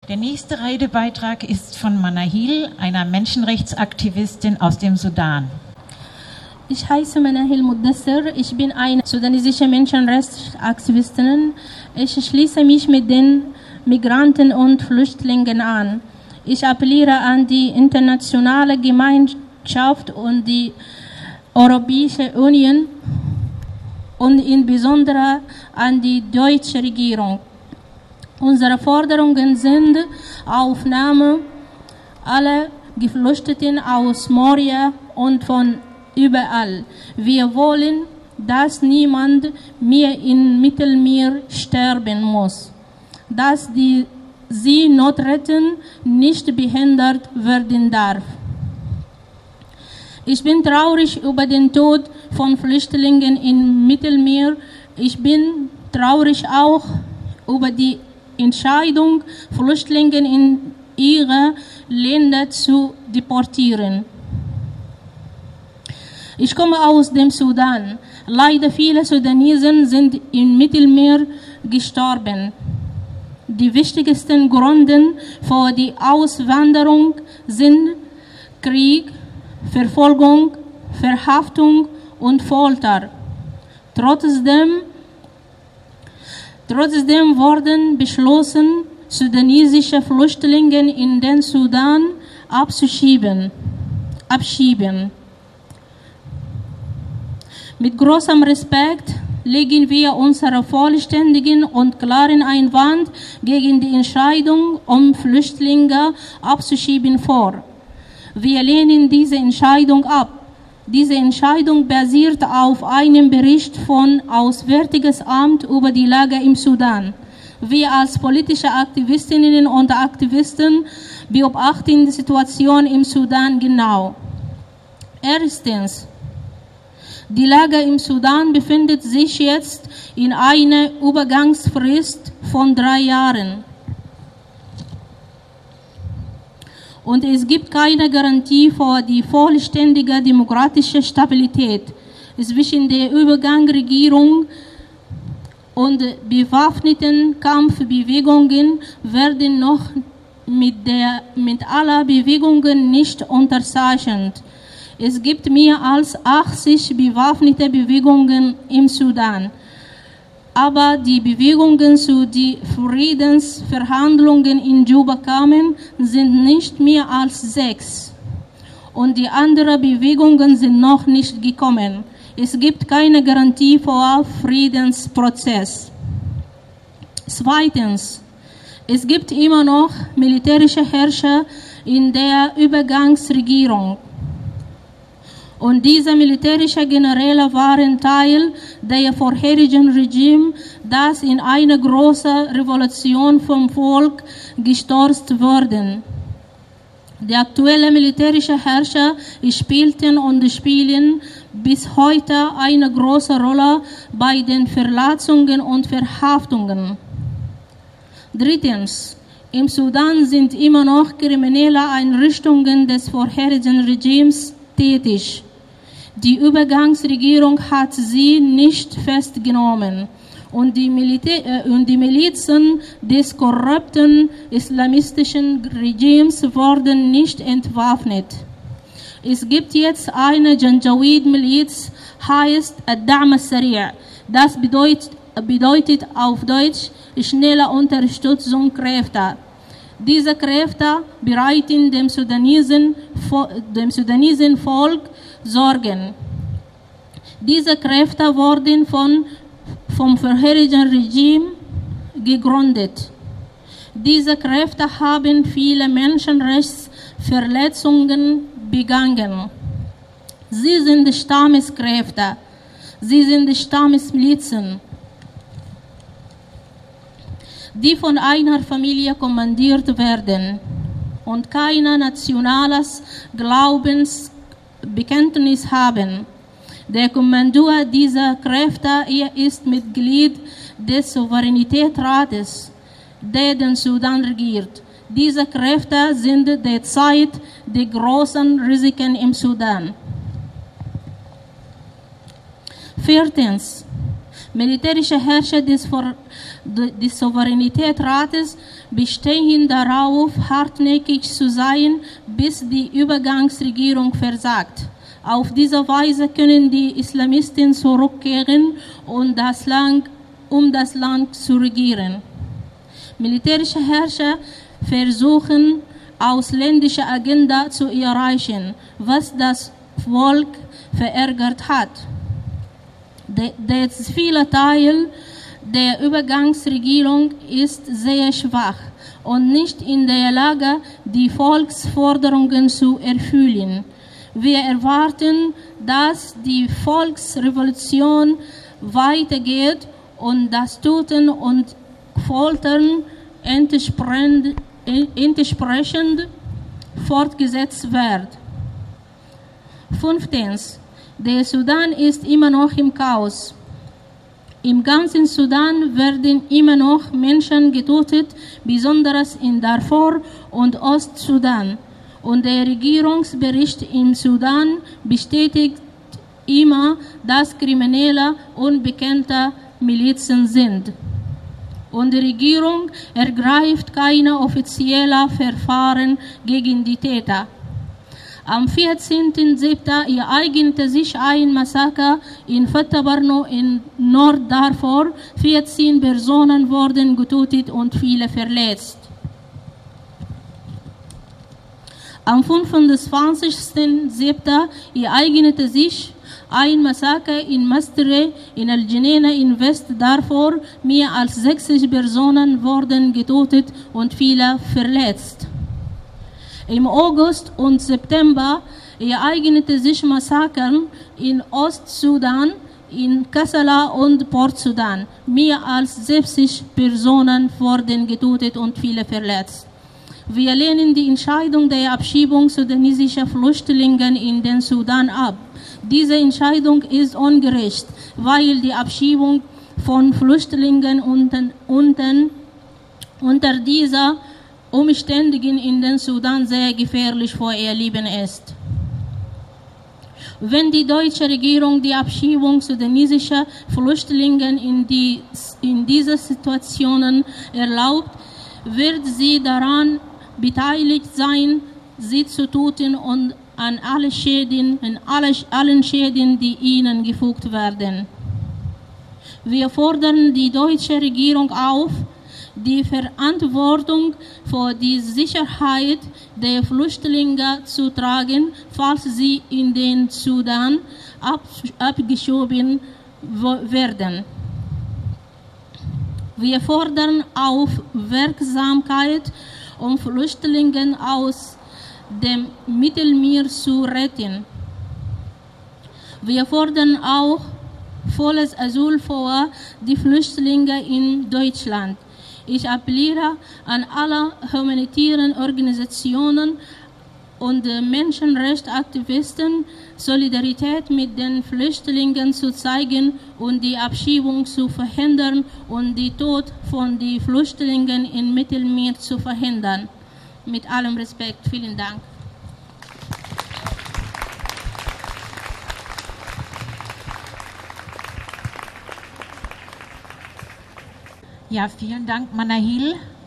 Der nächste Redebeitrag ist von Manahil, einer Menschenrechtsaktivistin aus dem Sudan. Ich heiße Manahil Mudassir, ich bin eine sudanesische Menschenrechtsaktivistin. Ich schließe mich mit den Migranten und Flüchtlingen an. Ich appelliere an die internationale Gemeinschaft und die Europäische Union und insbesondere an die deutsche Regierung. Unsere Forderungen sind Aufnahme aller Geflüchteten aus Moria und von überall. Wir wollen, dass niemand mehr im Mittelmeer sterben muss, dass die Seenotretten nicht behindert werden darf. Ich bin traurig über den Tod von Flüchtlingen im Mittelmeer. Ich bin traurig auch über die Entscheidung, Flüchtlinge in ihre Länder zu deportieren. Ich komme aus dem Sudan. Leider viele Sudanesen sind im Mittelmeer gestorben. Die wichtigsten Gründe für die Auswanderung sind Krieg, Verfolgung, Verhaftung und Folter. Trotzdem wurden beschlossen, sudanesische Flüchtlinge in den Sudan abschieben. Mit großem Respekt legen wir unsere vollständigen und klaren Einwand gegen die Entscheidung, Flüchtlinge abzuschieben vor. Wir lehnen diese Entscheidung ab. Diese Entscheidung basiert auf einem Bericht vom Auswärtigen Amt über die Lage im Sudan. Wir als politische Aktivistinnen und Aktivisten beobachten die Situation im Sudan genau. Erstens, die Lage im Sudan befindet sich jetzt in einer Übergangsfrist von 3 Jahren. Und es gibt keine Garantie für die vollständige demokratische Stabilität zwischen der Übergangsregierung und bewaffneten Kampfbewegungen werden noch mit aller Bewegungen nicht unterzeichnet. Es gibt mehr als 80 bewaffnete Bewegungen im Sudan. Aber die Bewegungen zu den Friedensverhandlungen in Juba kamen, sind nicht mehr als 6. Und die anderen Bewegungen sind noch nicht gekommen. Es gibt keine Garantie für Friedensprozess. Zweitens, es gibt immer noch militärische Herrscher in der Übergangsregierung. Und diese militärischen Generäle waren Teil der vorherigen Regime, das in einer großen Revolution vom Volk gestürzt wurde. Die aktuellen militärischen Herrscher spielten und spielen bis heute eine große Rolle bei den Verletzungen und Verhaftungen. Drittens, im Sudan sind immer noch kriminelle Einrichtungen des vorherigen Regimes tätig. Die Übergangsregierung hat sie nicht festgenommen und die Milizen des korrupten islamistischen Regimes wurden nicht entwaffnet. Es gibt jetzt eine Janjaweed-Miliz, heißt Ad-Da'm al-Sari'. Das bedeutet auf Deutsch schnelle Unterstützungskräfte. Diese Kräfte bereiten dem sudanesischen Volk Sorgen. Diese Kräfte wurden vom vorherigen Regime gegründet. Diese Kräfte haben viele Menschenrechtsverletzungen begangen. Sie sind Stammeskräfte. Sie sind Stammesmilizen, die von einer Familie kommandiert werden und kein nationales Glaubensbekenntnis haben. Der Kommandeur dieser Kräfte ist Mitglied des Souveränitätsrates, der den Sudan regiert. Diese Kräfte sind derzeit die großen Risiken im Sudan. Viertens, Militärische Herrscher des Souveränitätsrates bestehen darauf, hartnäckig zu sein, bis die Übergangsregierung versagt. Auf diese Weise können die Islamisten zurückkehren und um das Land zu regieren. Militärische Herrscher versuchen, ausländische Agenda zu erreichen, was das Volk verärgert hat. Der zivile Teil der Übergangsregierung ist sehr schwach und nicht in der Lage, die Volksforderungen zu erfüllen. Wir erwarten, dass die Volksrevolution weitergeht und das Töten und Foltern entsprechend fortgesetzt wird. 5. Der Sudan ist immer noch im Chaos. Im ganzen Sudan werden immer noch Menschen getötet, besonders in Darfur und Ostsudan. Und der Regierungsbericht im Sudan bestätigt immer, dass Kriminelle unbekannte Milizen sind. Und die Regierung ergreift keine offiziellen Verfahren gegen die Täter. Am 14.07. ereignete sich ein Massaker in Fatabarno in Norddarfur. 14 Personen wurden getötet und viele verletzt. Am 25.07. ereignete sich ein Massaker in Mastere in Al-Jeneina in West-Darfur. Mehr als 60 Personen wurden getötet und viele verletzt. Im August und September ereignete sich Massakern in Ostsudan, in Kassala und Port-Sudan. Mehr als 70 Personen wurden getötet und viele verletzt. Wir lehnen die Entscheidung der Abschiebung sudanesischer Flüchtlinge in den Sudan ab. Diese Entscheidung ist ungerecht, weil die Abschiebung von Flüchtlingen unter dieser Umständen in den Sudan sehr gefährlich für ihr Leben ist. Wenn die deutsche Regierung die Abschiebung sudanesischer Flüchtlinge in diese Situationen erlaubt, wird sie daran beteiligt sein, sie zu töten und an allen Schäden, die ihnen gefügt werden. Wir fordern die deutsche Regierung auf, die Verantwortung für die Sicherheit der Flüchtlinge zu tragen, falls sie in den Sudan abgeschoben werden. Wir fordern auf Wirksamkeit, um Flüchtlinge aus dem Mittelmeer zu retten. Wir fordern auch volles Asyl für die Flüchtlinge in Deutschland. Ich appelliere an alle humanitären Organisationen und Menschenrechtsaktivisten, Solidarität mit den Flüchtlingen zu zeigen und die Abschiebung zu verhindern und den Tod von den Flüchtlingen im Mittelmeer zu verhindern. Mit allem Respekt, vielen Dank. Ja, vielen Dank, Manahil.